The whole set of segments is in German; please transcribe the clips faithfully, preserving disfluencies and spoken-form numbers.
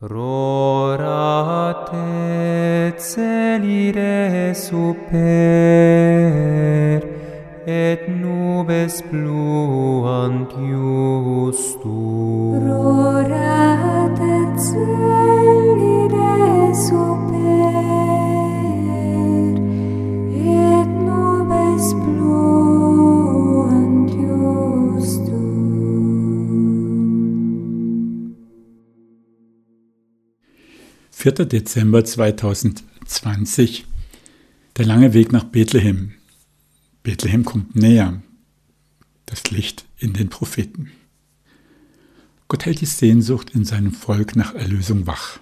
Rorat et celire super, et nubes pluant justum. Rorat et celire super, et nubes pluant justum. vierter Dezember zweitausendzwanzig. Der lange Weg nach Bethlehem. Bethlehem kommt näher. Das Licht in den Propheten. Gott hält die Sehnsucht in seinem Volk nach Erlösung wach.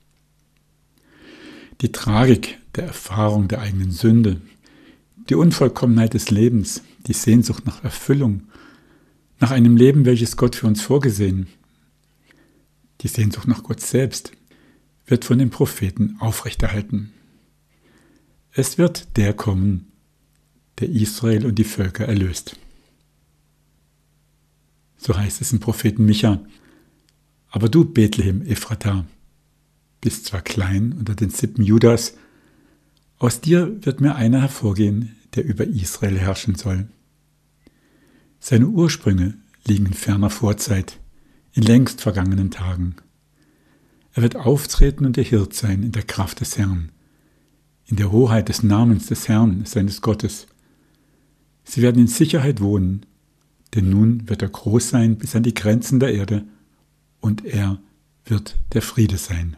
Die Tragik der Erfahrung der eigenen Sünde, die Unvollkommenheit des Lebens, die Sehnsucht nach Erfüllung, nach einem Leben, welches Gott für uns vorgesehen, die Sehnsucht nach Gott selbst, wird von den Propheten aufrechterhalten. Es wird der kommen, der Israel und die Völker erlöst. So heißt es im Propheten Micha: Aber du, Bethlehem Ephrata, bist zwar klein unter den Sippen Judas, aus dir wird mir einer hervorgehen, der über Israel herrschen soll. Seine Ursprünge liegen in ferner Vorzeit, in längst vergangenen Tagen. Er wird auftreten und der Hirt sein in der Kraft des Herrn, in der Hoheit des Namens des Herrn, seines Gottes. Sie werden in Sicherheit wohnen, denn nun wird er groß sein bis an die Grenzen der Erde, und er wird der Friede sein.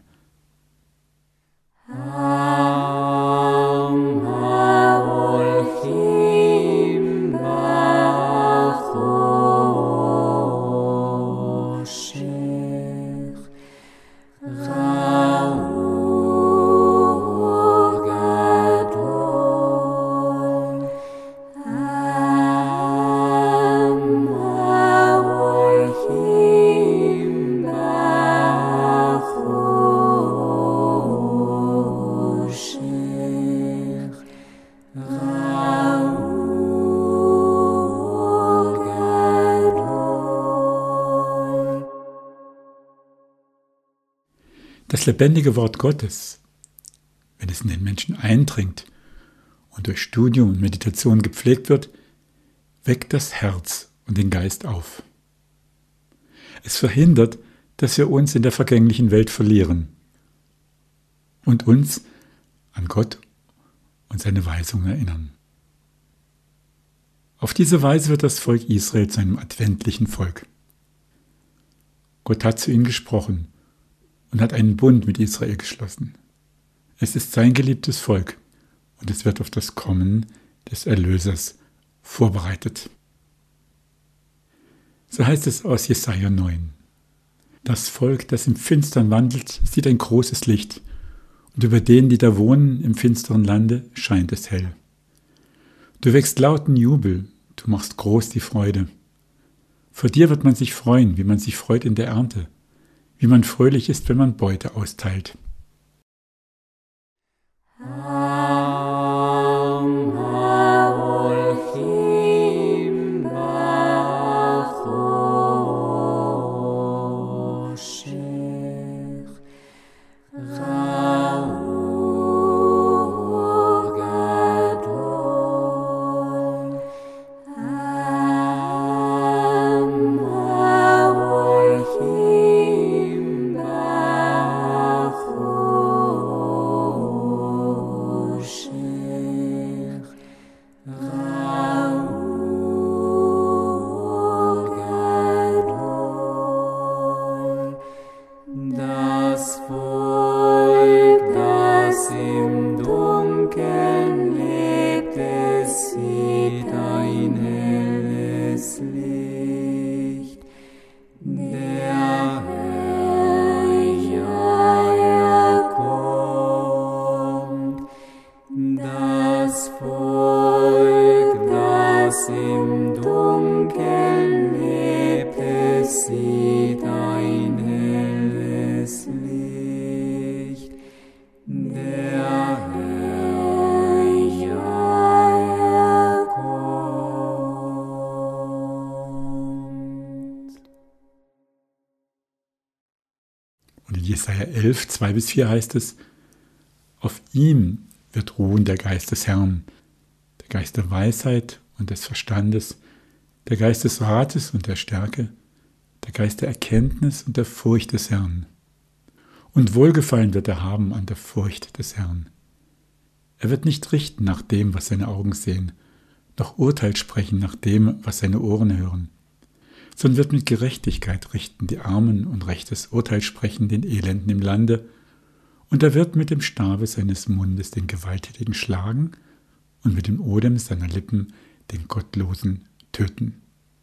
Das lebendige Wort Gottes, wenn es in den Menschen eindringt und durch Studium und Meditation gepflegt wird, weckt das Herz und den Geist auf. Es verhindert, dass wir uns in der vergänglichen Welt verlieren und uns an Gott und seine Weisungen erinnern. Auf diese Weise wird das Volk Israel zu einem adventlichen Volk. Gott hat zu ihnen gesprochen und hat einen Bund mit Israel geschlossen. Es ist sein geliebtes Volk und es wird auf das Kommen des Erlösers vorbereitet. So heißt es aus Jesaja neun. Das Volk, das im Finstern wandelt, sieht ein großes Licht, und über denen, die da wohnen im finsteren Lande, scheint es hell. Du wächst lauten Jubel, du machst groß die Freude. Vor dir wird man sich freuen, wie man sich freut in der Ernte, wie man fröhlich ist, wenn man Beute austeilt. Oh Jesaja elf, zwei bis vier heißt es, auf ihm wird ruhen der Geist des Herrn, der Geist der Weisheit und des Verstandes, der Geist des Rates und der Stärke, der Geist der Erkenntnis und der Furcht des Herrn. Und Wohlgefallen wird er haben an der Furcht des Herrn. Er wird nicht richten nach dem, was seine Augen sehen, noch Urteil sprechen nach dem, was seine Ohren hören, sondern wird mit Gerechtigkeit richten die Armen und rechtes Urteil sprechen den Elenden im Lande, und er wird mit dem Stabe seines Mundes den Gewalttätigen schlagen und mit dem Odem seiner Lippen den Gottlosen töten.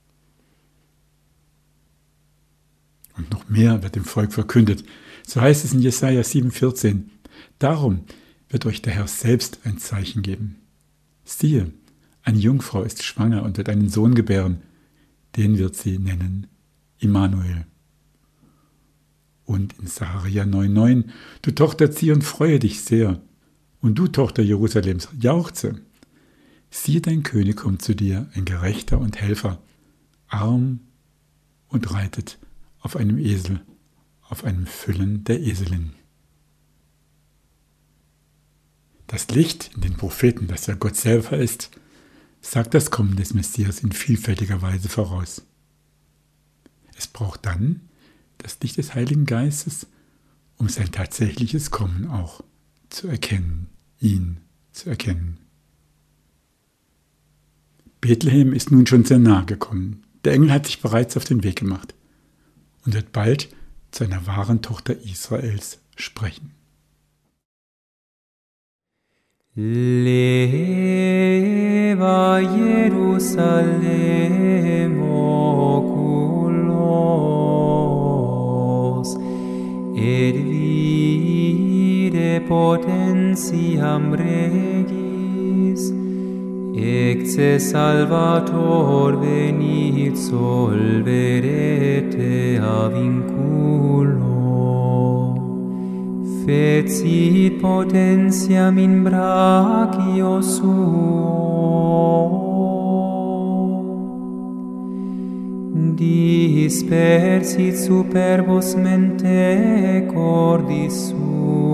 Und noch mehr wird dem Volk verkündet. So heißt es in Jesaja sieben, vierzehn. Darum wird euch der Herr selbst ein Zeichen geben. Siehe, eine Jungfrau ist schwanger und wird einen Sohn gebären. Den wird sie nennen Immanuel. Und in Sacharja neun, neun. Du Tochter Zion, freue dich sehr. Und du Tochter Jerusalems, jauchze. Siehe, dein König kommt zu dir, ein Gerechter und Helfer, arm und reitet auf einem Esel, auf einem Füllen der Eselin. Das Licht in den Propheten, das ja Gott selber ist, sagt das Kommen des Messias in vielfältiger Weise voraus. Es braucht dann das Licht des Heiligen Geistes, um sein tatsächliches Kommen auch zu erkennen, ihn zu erkennen. Bethlehem ist nun schon sehr nahe gekommen. Der Engel hat sich bereits auf den Weg gemacht und wird bald zu einer wahren Tochter Israels sprechen. Leva Jerusalem oculos, et vide potentiam regis, ecce salvator venit solverete a vinculo. Fecit potentiam in brachio suo, dispersit superbos mente cordis suo.